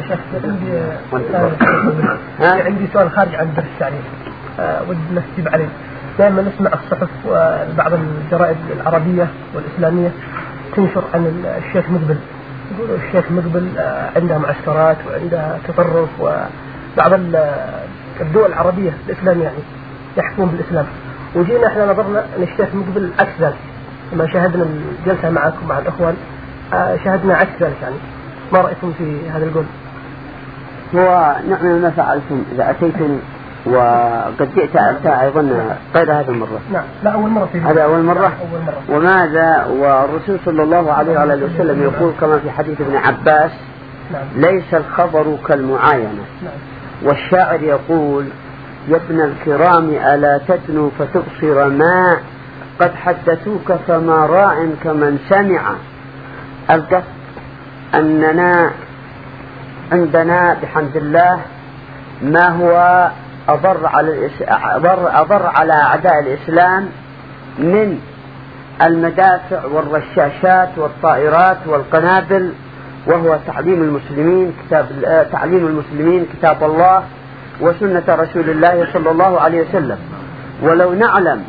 عندي سؤال خارج عن الدرس يعني ودي نكتب عليه. دائما نسمع الصحف وبعض الجرائد العربية والإسلامية تنشر عن الشيخ مقبل، يقولوا الشيخ مقبل عنده معسكرات وعنده تطرف، وبعض الدول العربية الإسلامية يعني يحكمون بالإسلام، وجينا احنا نظرنا ان الشيخ مقبل عكس ذلك. لما شاهدنا الجلسة معكم مع الأخوان شاهدنا عكس ذلك، يعني ما رأيكم في هذا القول؟ هو نعم ما فعلتم إذا أتيتم وقد جئت أيضا غير هذه المرة. نعم لا أول مرة في هذا أول مرة. وماذا والرسول صلى الله عليه وعلى وسلم يقول كما في حديث ابن عباس ليس الخبر كالمعاينة. والشاعر يقول يا ابن الكرام ألا تدنو فتبصر ما قد حدثوك فما راع كمن سمع. القصد أننا عندنا بحمد الله ما هو أضر على أعداء الإسلام من المدافع والرشاشات والطائرات والقنابل، وهو تعليم المسلمين كتاب الله وسنة رسول الله صلى الله عليه وسلم. ولو نعلم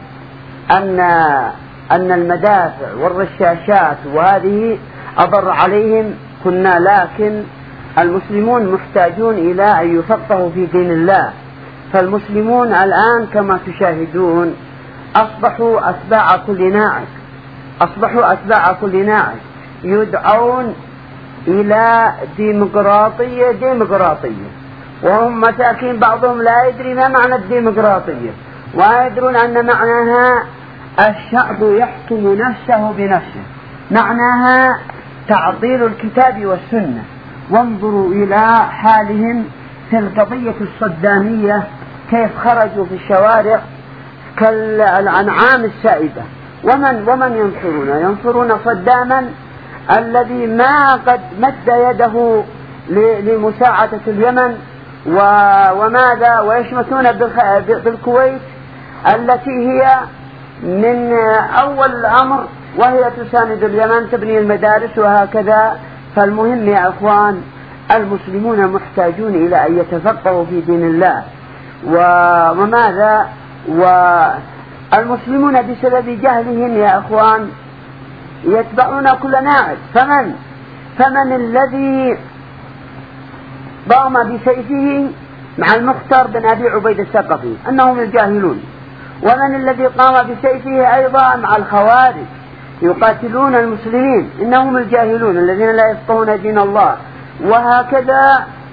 أن المدافع والرشاشات وهذه أضر عليهم كنا، لكن المسلمون محتاجون إلى أن يفقهوا في دين الله. فالمسلمون الآن كما تشاهدون أصبحوا أتباع كل ناعق يدعون إلى ديمقراطية، وهم مساكين بعضهم لا يدري ما معنى الديمقراطية، ويدرون أن معناها الشعب يحكم نفسه بنفسه، معناها تعطيل الكتاب والسنة. وانظروا إلى حالهم في القضية الصدامية كيف خرجوا في الشوارع كالأنعام السائبة. ومن ينصرون صداما الذي ما قد مد يده لمساعدة اليمن وماذا ويشمتون بالكويت التي هي من أول الأمر وهي تساند اليمن تبني المدارس وهكذا. فالمهم يا أخوان المسلمون محتاجون إلى أن يتفقهوا في دين الله وماذا والمسلمون بسبب جهلهم يا أخوان يتبعون كل ناعق. فمن الذي ضام بسيفه مع المختار بن أبي عبيد الثقفي أنهم الجاهلون، ومن الذي قام بسيفه أيضا مع الخوارج يقاتلون المسلمين إنهم الجاهلون الذين لا يفقهون دين الله. وهكذا